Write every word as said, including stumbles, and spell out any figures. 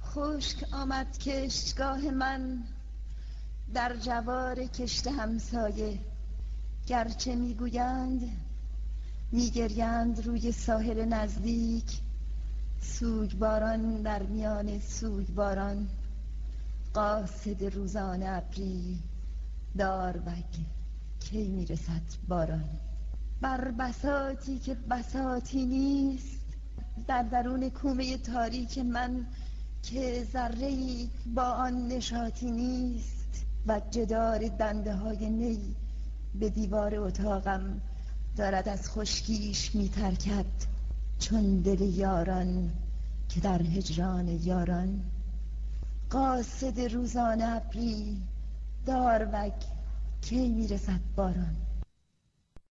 خشک آمد کشتگاه من در جوار کشت همسایه، گرچه میگویند میگریند روی ساحل نزدیک، سوگواران در میان سوگواران، قاصد روزانه ابری داروگ کی میرسد باران. بر بساطی که بساطی نیست، در درون کومه تاریک من که ذره‌ای با آن نشاطی نیست، و جدار دنده های نی به دیوار اتاقم دارد از خشکیش میترکد، چون دل یاران که در هجران یاران. قاصد روزانه ابری داروگ کی میرسد باران.